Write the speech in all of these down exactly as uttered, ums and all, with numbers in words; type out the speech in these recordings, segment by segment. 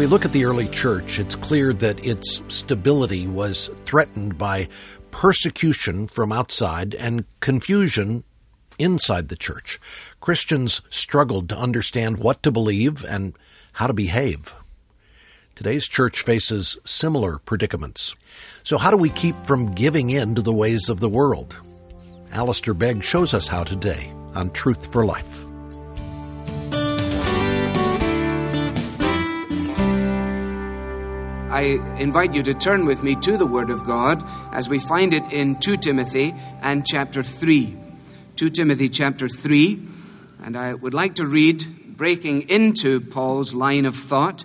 we look at the early church, it's clear that its stability was threatened by persecution from outside and confusion inside the church. Christians struggled to understand what to believe and how to behave. Today's church faces similar predicaments. So how do we keep from giving in to the ways of the world? Alistair Begg shows us how today on Truth for Life. I invite you to turn with me to the Word of God as we find it in Second Timothy and chapter three. Second Timothy chapter three, and I would like to read, breaking into Paul's line of thought,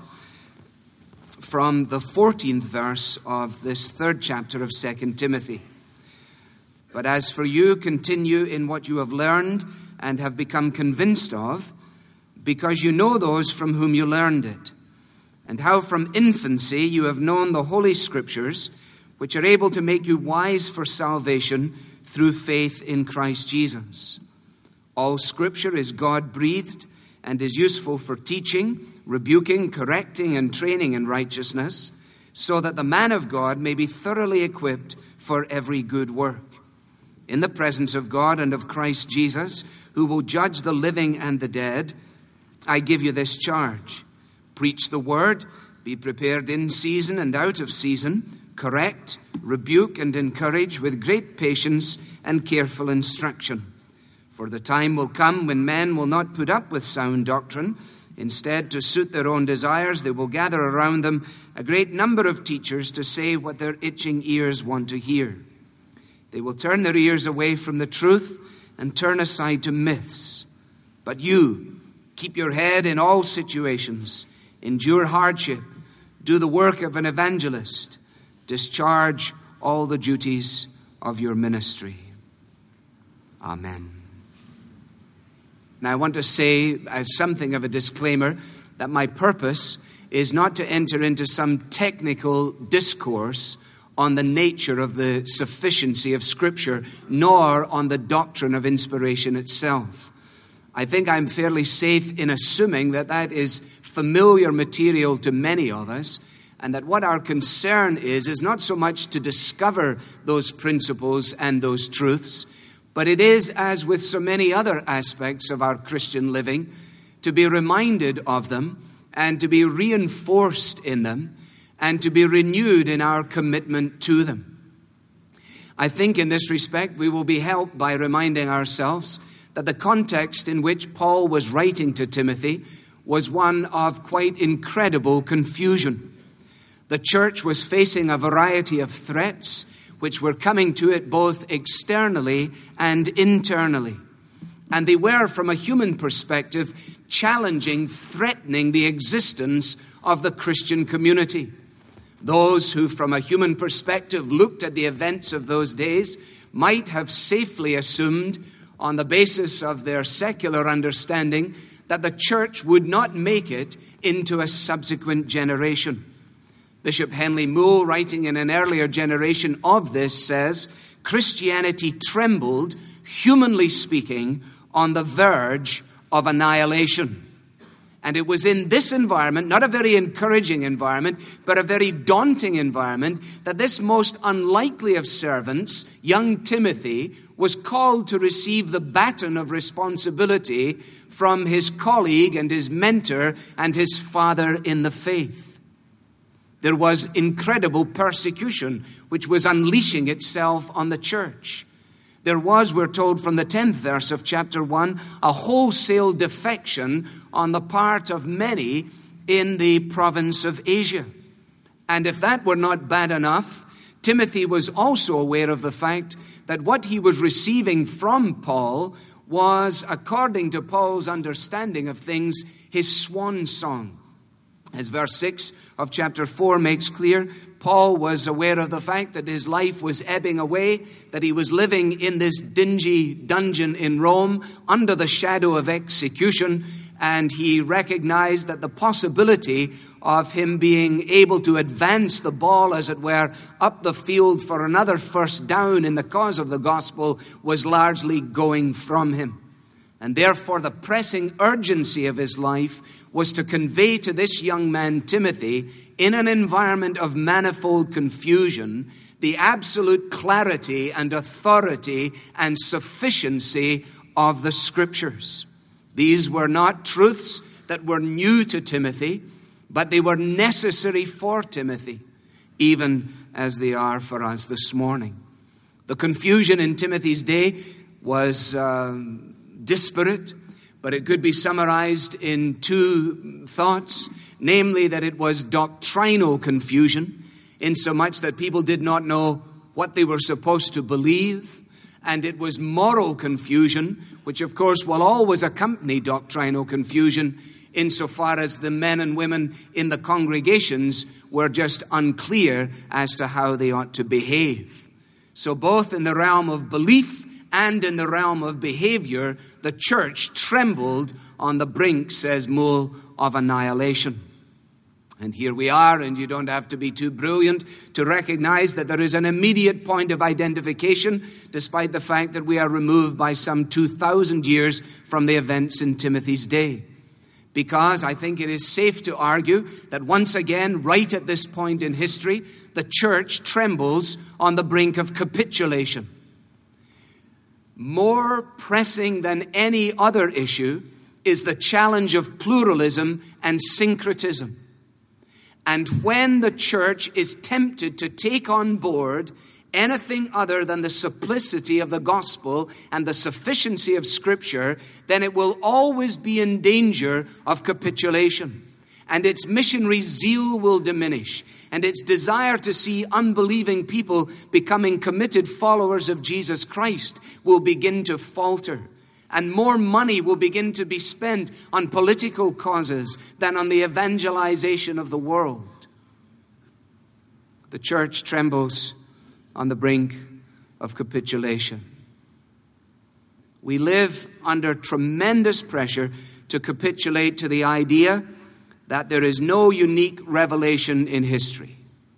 from the fourteenth verse of this third chapter of Second Timothy. But as for you, continue in what you have learned and have become convinced of, because you know those from whom you learned it, and how from infancy you have known the Holy Scriptures, which are able to make you wise for salvation through faith in Christ Jesus. All Scripture is God-breathed and is useful for teaching, rebuking, correcting, and training in righteousness, so that the man of God may be thoroughly equipped for every good work. In the presence of God and of Christ Jesus, who will judge the living and the dead, I give you this charge. Preach the word, be prepared in season and out of season, correct, rebuke, and encourage with great patience and careful instruction. For the time will come when men will not put up with sound doctrine. Instead, to suit their own desires, they will gather around them a great number of teachers to say what their itching ears want to hear. They will turn their ears away from the truth and turn aside to myths. But you, keep your head in all situations. Endure hardship, do the work of an evangelist, discharge all the duties of your ministry. Amen. Now I want to say, as something of a disclaimer, that my purpose is not to enter into some technical discourse on the nature of the sufficiency of Scripture, nor on the doctrine of inspiration itself. I think I'm fairly safe in assuming that that is familiar material to many of us, and that what our concern is, is not so much to discover those principles and those truths, but it is, as with so many other aspects of our Christian living, to be reminded of them and to be reinforced in them and to be renewed in our commitment to them. I think in this respect we will be helped by reminding ourselves that the context in which Paul was writing to Timothy was one of quite incredible confusion. The church was facing a variety of threats which were coming to it both externally and internally. And they were, from a human perspective, challenging, threatening the existence of the Christian community. Those who, from a human perspective, looked at the events of those days might have safely assumed, on the basis of their secular understanding, that the church would not make it into a subsequent generation. Bishop Henley Moule, writing in an earlier generation of this, says, Christianity trembled, humanly speaking, on the verge of annihilation. And it was in this environment, not a very encouraging environment, but a very daunting environment, that this most unlikely of servants, young Timothy, was called to receive the baton of responsibility from his colleague and his mentor and his father in the faith. There was incredible persecution which was unleashing itself on the church. There was, we're told from the tenth verse of chapter one, a wholesale defection on the part of many in the province of Asia. And if that were not bad enough, Timothy was also aware of the fact that what he was receiving from Paul was, according to Paul's understanding of things, his swan song. As verse six of chapter four makes clear, Paul was aware of the fact that his life was ebbing away, that he was living in this dingy dungeon in Rome under the shadow of execution, and he recognized that the possibility of him being able to advance the ball, as it were, up the field for another first down in the cause of the gospel was largely going from him. And therefore, the pressing urgency of his life was to convey to this young man, Timothy, in an environment of manifold confusion, the absolute clarity and authority and sufficiency of the Scriptures. These were not truths that were new to Timothy, but they were necessary for Timothy, even as they are for us this morning. The confusion in Timothy's day was um, disparate, but it could be summarized in two thoughts, namely that it was doctrinal confusion, insomuch that people did not know what they were supposed to believe, and it was moral confusion, which of course will always accompany doctrinal confusion, insofar as the men and women in the congregations were just unclear as to how they ought to behave. So both in the realm of belief and in the realm of behavior, the church trembled on the brink, says Moule, of annihilation. And here we are, and you don't have to be too brilliant to recognize that there is an immediate point of identification, despite the fact that we are removed by some two thousand years from the events in Timothy's day. Because I think it is safe to argue that once again, right at this point in history, the church trembles on the brink of capitulation. More pressing than any other issue is the challenge of pluralism and syncretism. And when the church is tempted to take on board anything other than the simplicity of the gospel and the sufficiency of Scripture, then it will always be in danger of capitulation. And its missionary zeal will diminish. And its desire to see unbelieving people becoming committed followers of Jesus Christ will begin to falter. And more money will begin to be spent on political causes than on the evangelization of the world. The church trembles on the brink of capitulation. We live under tremendous pressure to capitulate to the idea that there is no unique revelation in history.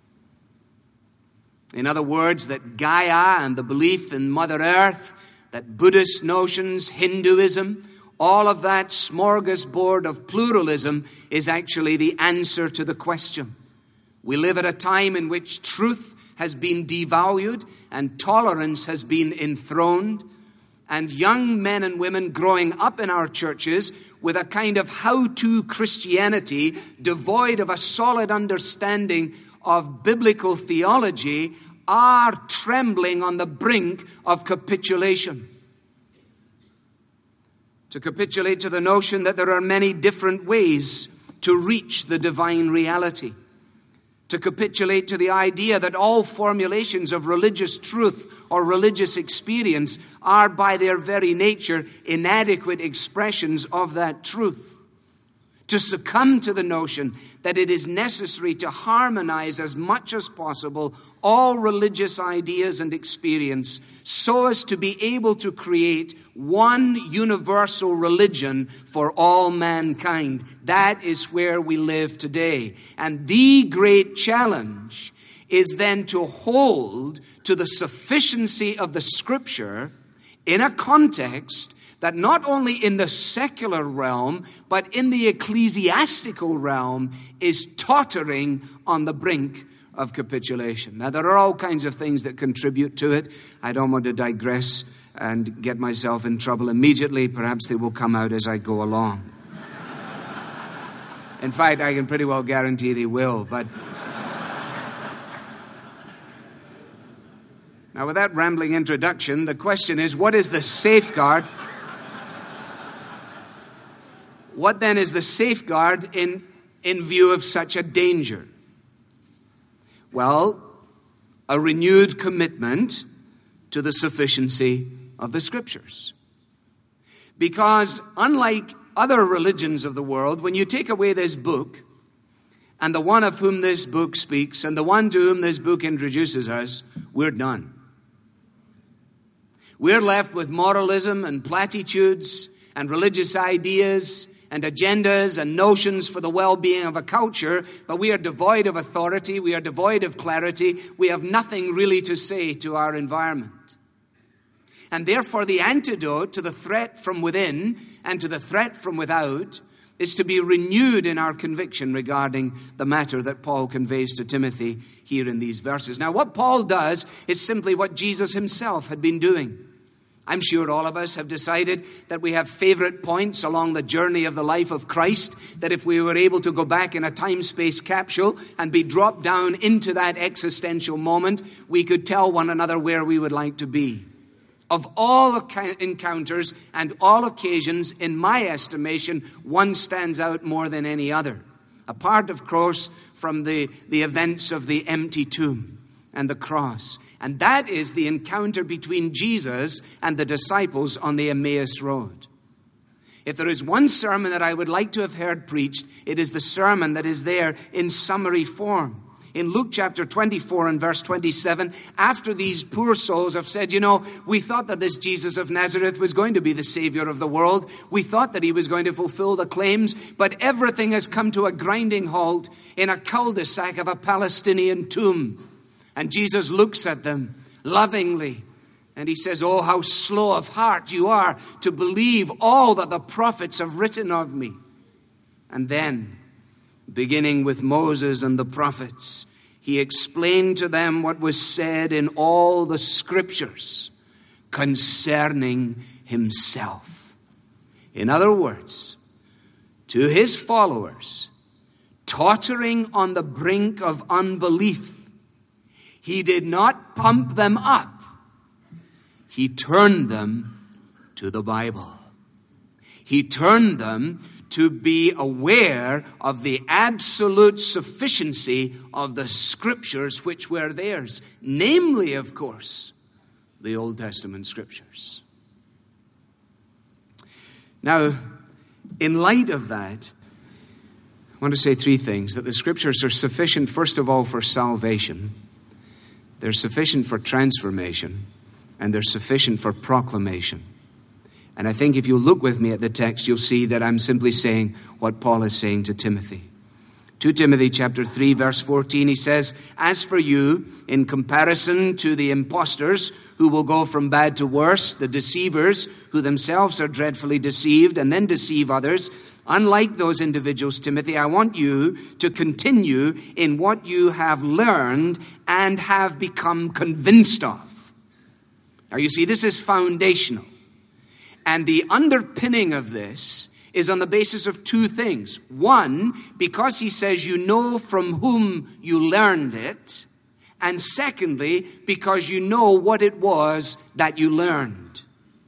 In other words, that Gaia and the belief in Mother Earth, that Buddhist notions, Hinduism, all of that smorgasbord of pluralism is actually the answer to the question. We live at a time in which truth has been devalued and tolerance has been enthroned. And young men and women growing up in our churches with a kind of how-to Christianity devoid of a solid understanding of biblical theology are trembling on the brink of capitulation. To capitulate to the notion that there are many different ways to reach the divine reality. To capitulate to the idea that all formulations of religious truth or religious experience are by their very nature inadequate expressions of that truth. To succumb to the notion that it is necessary to harmonize as much as possible all religious ideas and experience so as to be able to create one universal religion for all mankind. That is where we live today. And the great challenge is then to hold to the sufficiency of the Scripture in a context that not only in the secular realm, but in the ecclesiastical realm is tottering on the brink of capitulation. Now, there are all kinds of things that contribute to it. I don't want to digress and get myself in trouble immediately. Perhaps they will come out as I go along. In fact, I can pretty well guarantee they will, but... Now, with that rambling introduction, the question is, what is the safeguard... What then is the safeguard in, in view of such a danger? Well, a renewed commitment to the sufficiency of the Scriptures. Because unlike other religions of the world, when you take away this book, and the one of whom this book speaks, and the one to whom this book introduces us, we're done. We're left with moralism and platitudes and religious ideas and agendas and notions for the well-being of a culture, but we are devoid of authority, we are devoid of clarity, we have nothing really to say to our environment. And therefore the antidote to the threat from within and to the threat from without is to be renewed in our conviction regarding the matter that Paul conveys to Timothy here in these verses. Now, what Paul does is simply what Jesus himself had been doing. I'm sure all of us have decided that we have favorite points along the journey of the life of Christ, that if we were able to go back in a time-space capsule and be dropped down into that existential moment, we could tell one another where we would like to be. Of all encounters and all occasions, in my estimation, one stands out more than any other. Apart, of course, from the, the events of the empty tomb and the cross. And that is the encounter between Jesus and the disciples on the Emmaus Road. If there is one sermon that I would like to have heard preached, it is the sermon that is there in summary form. In Luke chapter twenty-four and verse twenty-seven, after these poor souls have said, you know, we thought that this Jesus of Nazareth was going to be the Savior of the world. We thought that he was going to fulfill the claims, but everything has come to a grinding halt in a cul-de-sac of a Palestinian tomb. And Jesus looks at them lovingly, and he says, oh, how slow of heart you are to believe all that the prophets have written of me. And then, beginning with Moses and the prophets, he explained to them what was said in all the scriptures concerning himself. In other words, to his followers, tottering on the brink of unbelief, he did not pump them up. He turned them to the Bible. He turned them to be aware of the absolute sufficiency of the scriptures which were theirs. Namely, of course, the Old Testament scriptures. Now, in light of that, I want to say three things. That the scriptures are sufficient, first of all, for salvation. They're sufficient for transformation. And they're sufficient for proclamation. And I think if you look with me at the text, you'll see that I'm simply saying what Paul is saying to Timothy. Second Timothy chapter three, verse fourteen, he says, as for you, in comparison to the impostors who will go from bad to worse, the deceivers who themselves are dreadfully deceived and then deceive others, unlike those individuals, Timothy, I want you to continue in what you have learned and have become convinced of. Now you see, this is foundational. And the underpinning of this is on the basis of two things. One, because he says you know from whom you learned it. And secondly, because you know what it was that you learned.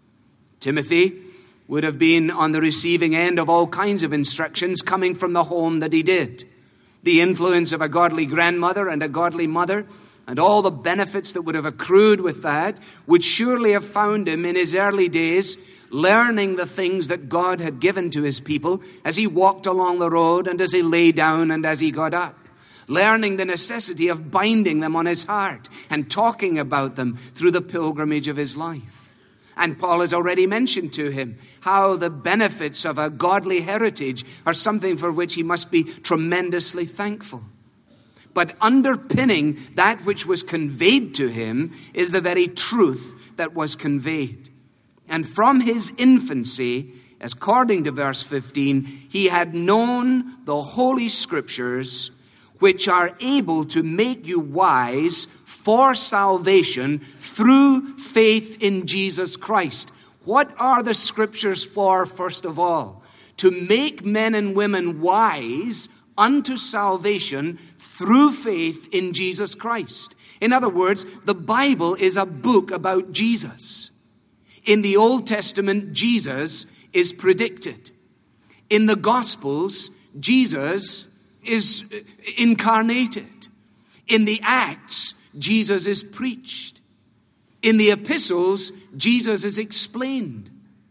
Timothy would have been on the receiving end of all kinds of instructions coming from the home that he did. The influence of a godly grandmother and a godly mother, and all the benefits that would have accrued with that, would surely have found him in his early days learning the things that God had given to his people as he walked along the road and as he lay down and as he got up. Learning the necessity of binding them on his heart and talking about them through the pilgrimage of his life. And Paul has already mentioned to him how the benefits of a godly heritage are something for which he must be tremendously thankful. But underpinning that which was conveyed to him is the very truth that was conveyed. And from his infancy, according to verse fifteen, he had known the Holy Scriptures, which are able to make you wise for salvation through faith in Jesus Christ. What are the Scriptures for, first of all? To make men and women wise unto salvation through faith in Jesus Christ. In other words, the Bible is a book about Jesus. In the Old Testament, Jesus is predicted. In the Gospels, Jesus is incarnated. In the Acts, Jesus is preached. In the Epistles, Jesus is explained.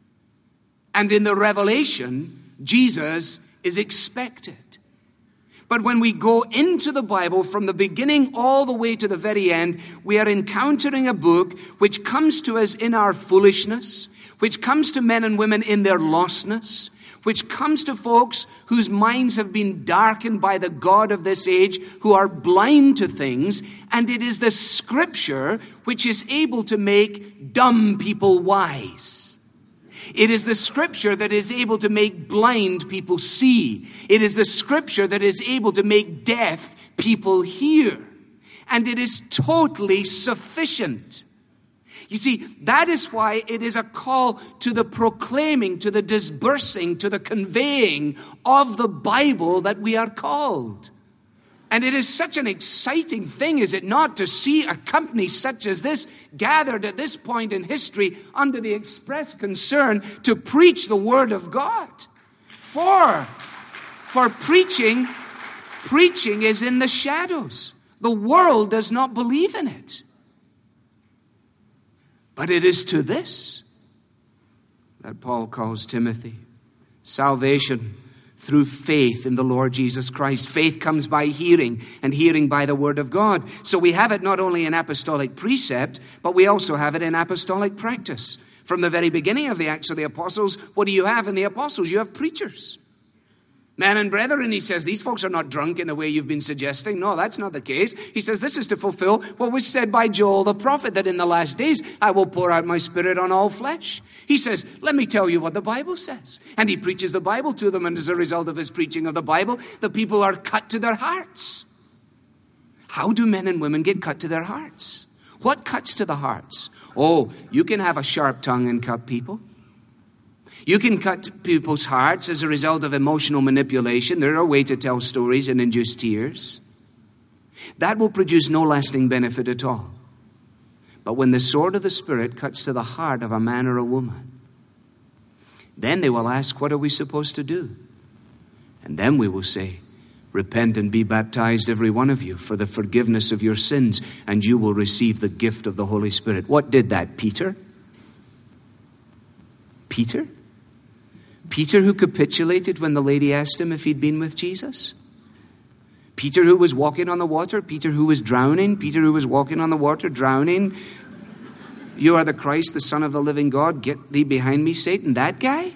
And in the Revelation, Jesus is expected. But when we go into the Bible from the beginning all the way to the very end, we are encountering a book which comes to us in our foolishness, which comes to men and women in their lostness, which comes to folks whose minds have been darkened by the god of this age, who are blind to things, and it is the Scripture which is able to make dumb people wise. It is the Scripture that is able to make blind people see. It is the Scripture that is able to make deaf people hear. And it is totally sufficient. You see, that is why it is a call to the proclaiming, to the disbursing, to the conveying of the Bible that we are called. And it is such an exciting thing, is it not, to see a company such as this gathered at this point in history under the express concern to preach the Word of God. For, for preaching, preaching is in the shadows. The world does not believe in it. But it is to this that Paul calls Timothy. Salvation through faith in the Lord Jesus Christ. Faith comes by hearing, and hearing by the Word of God. So we have it not only in apostolic precept, but we also have it in apostolic practice. From the very beginning of the Acts of the Apostles, what do you have in the apostles? You have preachers. Men and brethren, he says, these folks are not drunk in the way you've been suggesting. No, that's not the case. He says, this is to fulfill what was said by Joel the prophet, that in the last days I will pour out my Spirit on all flesh. He says, let me tell you what the Bible says. And he preaches the Bible to them, and as a result of his preaching of the Bible, the people are cut to their hearts. How do men and women get cut to their hearts? What cuts to the hearts? Oh, you can have a sharp tongue and cut people. You can cut people's hearts as a result of emotional manipulation. They're a way to tell stories and induce tears. That will produce no lasting benefit at all. But when the sword of the Spirit cuts to the heart of a man or a woman, then they will ask, what are we supposed to do? And then we will say, repent and be baptized, every one of you, for the forgiveness of your sins, and you will receive the gift of the Holy Spirit. What did that, Peter? Peter? Peter, who capitulated when the lady asked him if he'd been with Jesus? Peter, who was walking on the water? Peter, who was drowning? Peter, who was walking on the water, drowning? You are the Christ, the Son of the living God. Get thee behind me, Satan. That guy?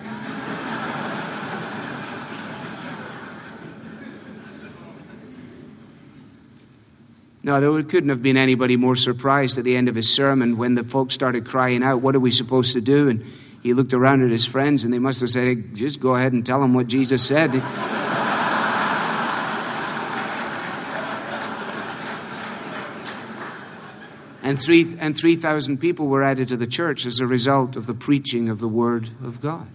No, there couldn't have been anybody more surprised at the end of his sermon when the folks started crying out, what are we supposed to do? And he looked around at his friends, and they must have said, hey, just go ahead and tell him what Jesus said. and three and three thousand people were added to the church as a result of the preaching of the Word of God.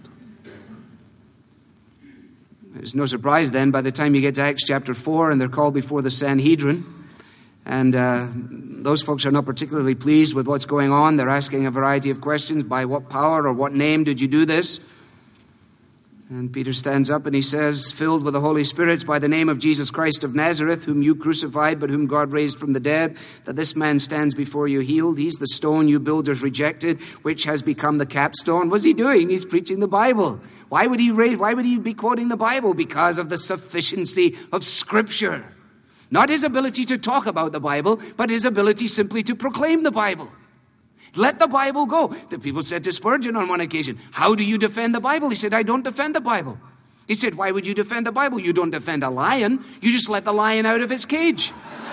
It's no surprise then, by the time you get to Acts chapter four, and they're called before the Sanhedrin, and uh, those folks are not particularly pleased with what's going on. They're asking a variety of questions. By what power or what name did you do this? And Peter stands up and he says, filled with the Holy Spirit, by the name of Jesus Christ of Nazareth, whom you crucified, but whom God raised from the dead, that this man stands before you healed. He's the stone you builders rejected, which has become the capstone. What's he doing? He's preaching the Bible. Why would he raise, why would he be quoting the Bible? Because of the sufficiency of Scripture. Not his ability to talk about the Bible, but his ability simply to proclaim the Bible. Let the Bible go. The people said to Spurgeon on one occasion, how do you defend the Bible? He said, I don't defend the Bible. He said, why would you defend the Bible? You don't defend a lion. You just let the lion out of its cage.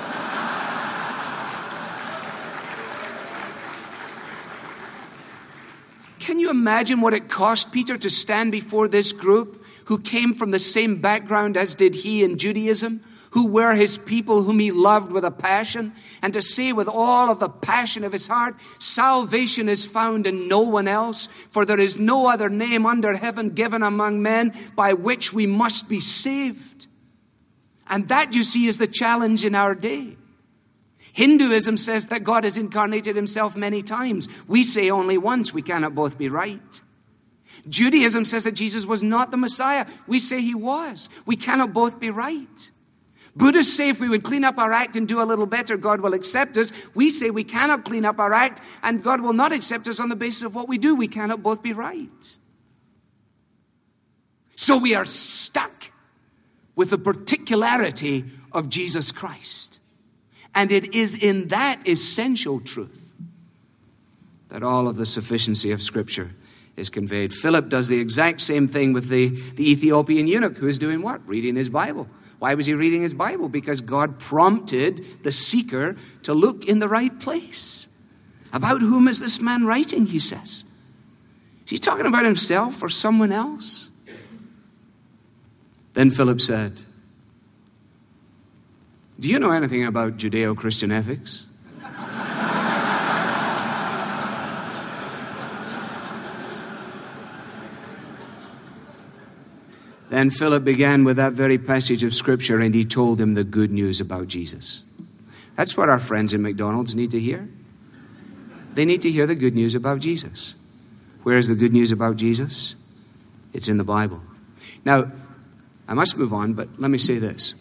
Can you imagine what it cost Peter to stand before this group who came from the same background as did he in Judaism, who were his people whom he loved with a passion, and to say with all of the passion of his heart, salvation is found in no one else, for there is no other name under heaven given among men by which we must be saved. And that, you see, is the challenge in our day. Hinduism says that God has incarnated himself many times. We say only once. We cannot both be right. Judaism says that Jesus was not the Messiah. We say he was. We cannot both be right. Buddhists say if we would clean up our act and do a little better, God will accept us. We say we cannot clean up our act and God will not accept us on the basis of what we do. We cannot both be right. So we are stuck with the particularity of Jesus Christ. And it is in that essential truth that all of the sufficiency of Scripture is conveyed. Philip does the exact same thing with the, the Ethiopian eunuch, who is doing what? Reading his Bible. Why was he reading his Bible? Because God prompted the seeker to look in the right place. About whom is this man writing, he says. Is he talking about himself or someone else? Then Philip said, do you know anything about Judeo-Christian ethics? Then Philip began with that very passage of Scripture, and he told him the good news about Jesus. That's what our friends in McDonald's need to hear. They need to hear the good news about Jesus. Where is the good news about Jesus? It's in the Bible. Now, I must move on, but let me say this.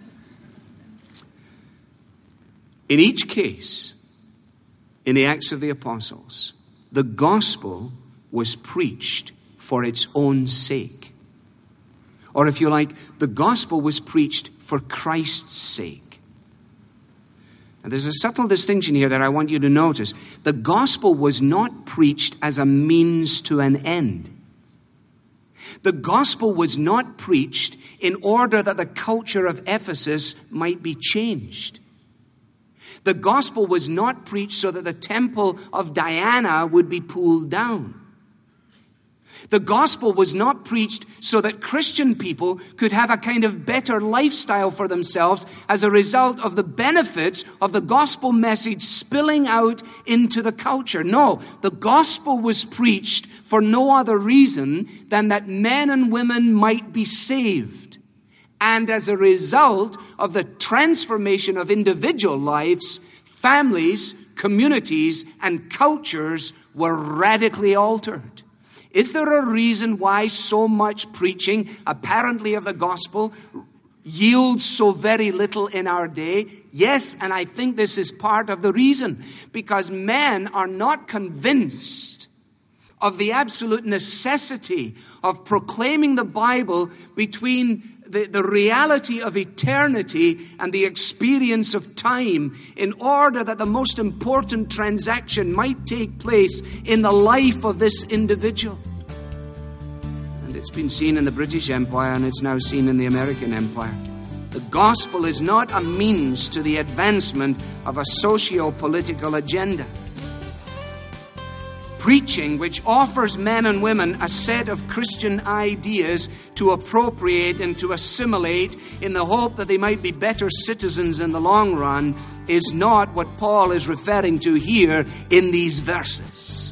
In each case, in the Acts of the Apostles, the gospel was preached for its own sake. Or if you like, the gospel was preached for Christ's sake. And there's a subtle distinction here that I want you to notice. The gospel was not preached as a means to an end. The gospel was not preached in order that the culture of Ephesus might be changed. The gospel was not preached so that the temple of Diana would be pulled down. The gospel was not preached so that Christian people could have a kind of better lifestyle for themselves as a result of the benefits of the gospel message spilling out into the culture. No, the gospel was preached for no other reason than that men and women might be saved. And as a result of the transformation of individual lives, families, communities, and cultures were radically altered. Is there a reason why so much preaching, apparently of the gospel, yields so very little in our day? Yes, and I think this is part of the reason. Because men are not convinced of the absolute necessity of proclaiming the Bible between the, the reality of eternity and the experience of time in order that the most important transaction might take place in the life of this individual. And it's been seen in the British Empire, and it's now seen in the American Empire. The gospel is not a means to the advancement of a socio-political agenda. Preaching which offers men and women a set of Christian ideas to appropriate and to assimilate in the hope that they might be better citizens in the long run is not what Paul is referring to here in these verses.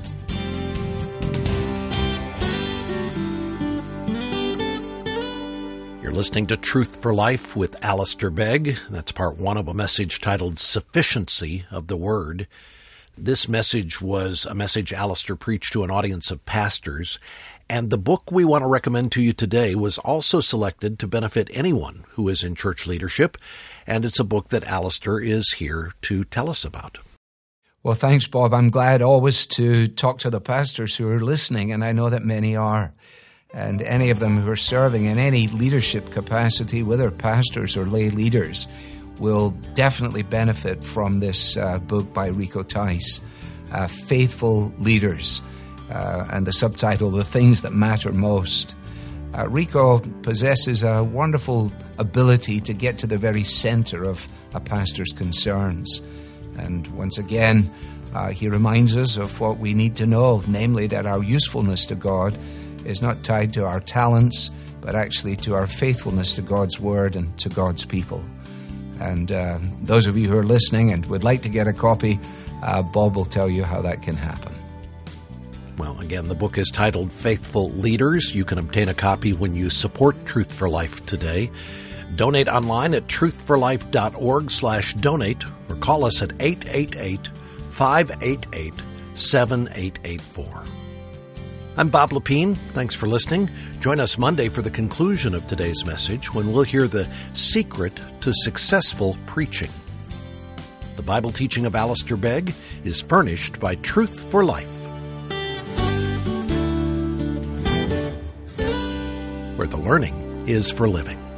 You're listening to Truth for Life with Alistair Begg. That's part one of a message titled Sufficiency of the Word. This message was a message Alistair preached to an audience of pastors, and the book we want to recommend to you today was also selected to benefit anyone who is in church leadership, and it's a book that Alistair is here to tell us about. Well, thanks, Bob. I'm glad always to talk to the pastors who are listening, and I know that many are. And any of them who are serving in any leadership capacity, whether pastors or lay leaders, will definitely benefit from this uh, book by Rico Tice, uh, Faithful Leaders, uh, and the subtitle, The Things That Matter Most. Uh, Rico possesses a wonderful ability to get to the very center of a pastor's concerns. And once again, uh, he reminds us of what we need to know, namely that our usefulness to God is not tied to our talents, but actually to our faithfulness to God's Word and to God's people. And uh, those of you who are listening and would like to get a copy, uh, Bob will tell you how that can happen. Well, again, the book is titled Faithful Leaders. You can obtain a copy when you support Truth for Life today. Donate online at truthforlife.org slash donate or call us at eight eight eight, five eight eight, seven eight eight four. I'm Bob Lepine. Thanks for listening. Join us Monday for the conclusion of today's message when we'll hear the secret to successful preaching. The Bible teaching of Alistair Begg is furnished by Truth for Life, where the learning is for living.